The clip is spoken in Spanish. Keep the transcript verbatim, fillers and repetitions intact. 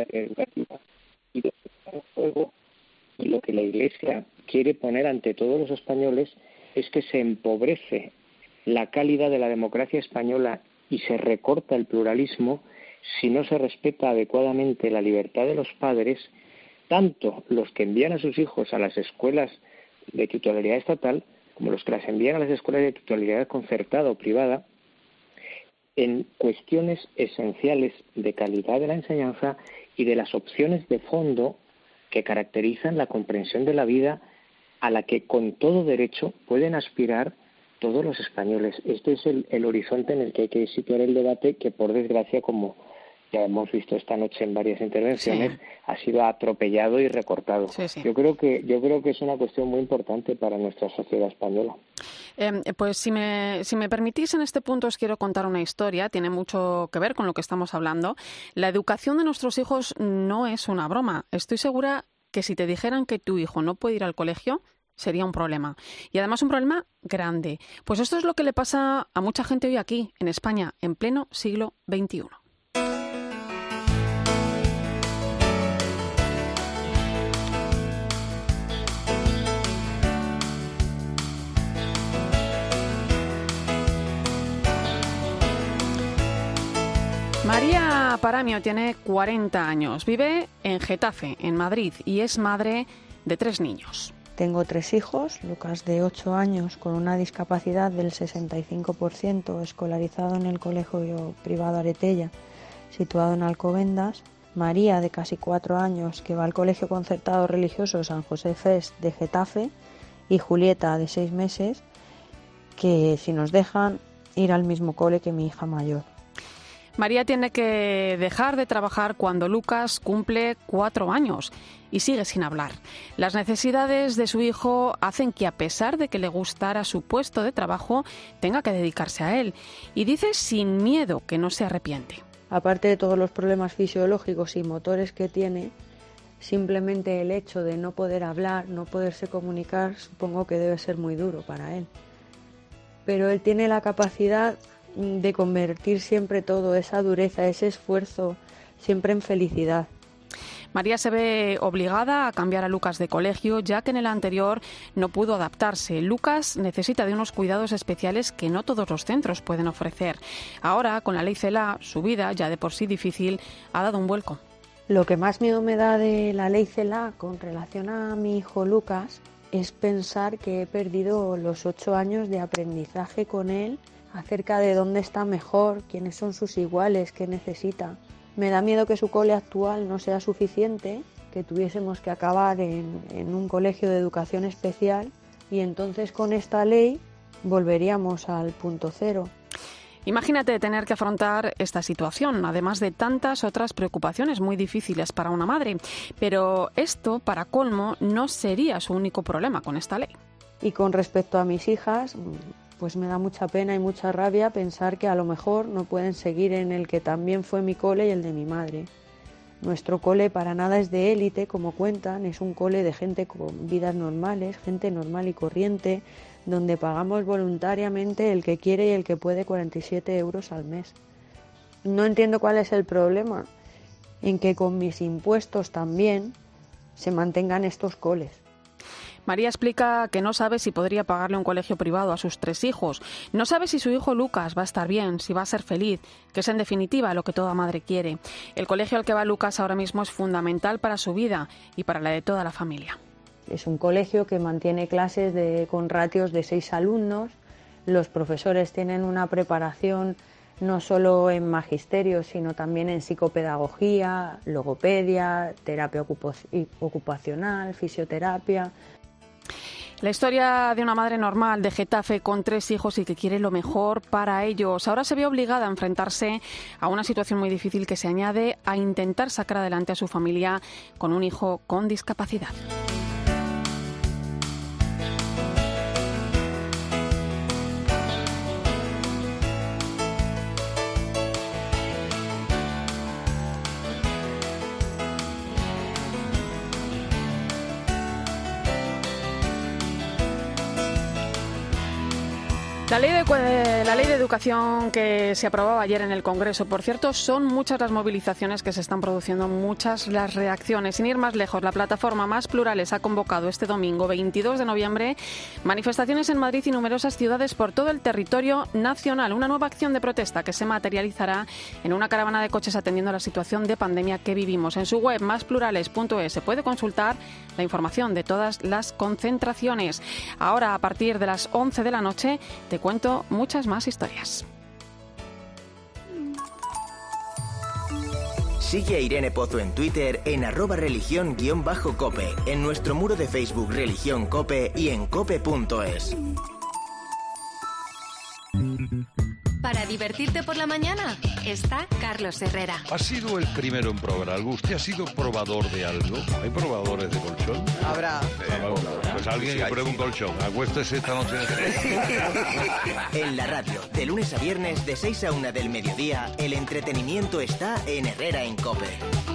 educativa y lo que está en juego y lo que la Iglesia quiere poner ante todos los españoles es que se empobrece la calidad de la democracia española y se recorta el pluralismo si no se respeta adecuadamente la libertad de los padres, tanto los que envían a sus hijos a las escuelas de titularidad estatal como los que las envían a las escuelas de titularidad concertada o privada, en cuestiones esenciales de calidad de la enseñanza y de las opciones de fondo que caracterizan la comprensión de la vida a la que con todo derecho pueden aspirar todos los españoles. Este es el, el horizonte en el que hay que situar el debate, que por desgracia, como ya hemos visto esta noche en varias intervenciones, sí, ha sido atropellado y recortado. Sí, sí. Yo creo que yo creo que es una cuestión muy importante para nuestra sociedad española. Eh, pues si me, si me permitís, en este punto os quiero contar una historia, tiene mucho que ver con lo que estamos hablando. La educación de nuestros hijos no es una broma. Estoy segura que si te dijeran que tu hijo no puede ir al colegio, sería un problema. Y además un problema grande. Pues esto es lo que le pasa a mucha gente hoy aquí, en España, en pleno siglo veintiuno. María Paramio tiene cuarenta años, vive en Getafe, en Madrid, y es madre de tres niños. Tengo tres hijos, Lucas de ocho años con una discapacidad del sesenta y cinco por ciento, escolarizado en el colegio privado Aretella, situado en Alcobendas, María de casi cuatro años que va al colegio concertado religioso San José Fest de Getafe y Julieta de seis meses que si nos dejan ir al mismo cole que mi hija mayor. María tiene que dejar de trabajar cuando Lucas cumple cuatro años y sigue sin hablar. Las necesidades de su hijo hacen que, a pesar de que le gustara su puesto de trabajo, tenga que dedicarse a él. Y dice sin miedo que no se arrepiente. Aparte de todos los problemas fisiológicos y motores que tiene, simplemente el hecho de no poder hablar, no poderse comunicar, supongo que debe ser muy duro para él. Pero él tiene la capacidad de convertir siempre todo, esa dureza, ese esfuerzo, siempre en felicidad. María se ve obligada a cambiar a Lucas de colegio, ya que en el anterior no pudo adaptarse. Lucas necesita de unos cuidados especiales que no todos los centros pueden ofrecer. Ahora, con la ley CELA, su vida, ya de por sí difícil, ha dado un vuelco. Lo que más miedo me da de la ley CELA con relación a mi hijo Lucas es pensar que he perdido los ocho años de aprendizaje con él acerca de dónde está mejor, quiénes son sus iguales, qué necesita. Me da miedo que su cole actual no sea suficiente, que tuviésemos que acabar en, en un colegio de educación especial y entonces con esta ley volveríamos al punto cero. Imagínate tener que afrontar esta situación, además de tantas otras preocupaciones muy difíciles para una madre. Pero esto, para colmo, no sería su único problema con esta ley. Y con respecto a mis hijas, pues me da mucha pena y mucha rabia pensar que a lo mejor no pueden seguir en el que también fue mi cole y el de mi madre. Nuestro cole para nada es de élite, como cuentan, es un cole de gente con vidas normales, gente normal y corriente, donde pagamos voluntariamente el que quiere y el que puede cuarenta y siete euros al mes. No entiendo cuál es el problema en que con mis impuestos también se mantengan estos coles. María explica que no sabe si podría pagarle un colegio privado a sus tres hijos. No sabe si su hijo Lucas va a estar bien, si va a ser feliz, que es en definitiva lo que toda madre quiere. El colegio al que va Lucas ahora mismo es fundamental para su vida y para la de toda la familia. Es un colegio que mantiene clases de, con ratios de seis alumnos. Los profesores tienen una preparación no solo en magisterio, sino también en psicopedagogía, logopedia, terapia ocupacional, fisioterapia. La historia de una madre normal de Getafe con tres hijos y que quiere lo mejor para ellos. Ahora se ve obligada a enfrentarse a una situación muy difícil que se añade a intentar sacar adelante a su familia con un hijo con discapacidad. La ley, de, la ley de educación que se aprobaba ayer en el Congreso, por cierto, son muchas las movilizaciones que se están produciendo, muchas las reacciones. Sin ir más lejos, la plataforma Más Plurales ha convocado este domingo, veintidós de noviembre, manifestaciones en Madrid y numerosas ciudades por todo el territorio nacional. Una nueva acción de protesta que se materializará en una caravana de coches atendiendo a la situación de pandemia que vivimos. En su web, más plurales punto es, se puede consultar la información de todas las concentraciones. Ahora, a partir de las once de la noche, te cuento muchas más historias. Sigue a Irene Pozo en Twitter en arroba religión guión bajo cope, en nuestro muro de Facebook Religión Cope y en cope punto es. Para divertirte por la mañana está Carlos Herrera. Ha sido el primero en probar algo. ¿Usted ha sido probador de algo? ¿Hay probadores de colchón? Habrá. Eh, pues alguien que pruebe un colchón. Acuéstese esta noche. En la radio, de lunes a viernes, de seis a una del mediodía, el entretenimiento está en Herrera en Cope.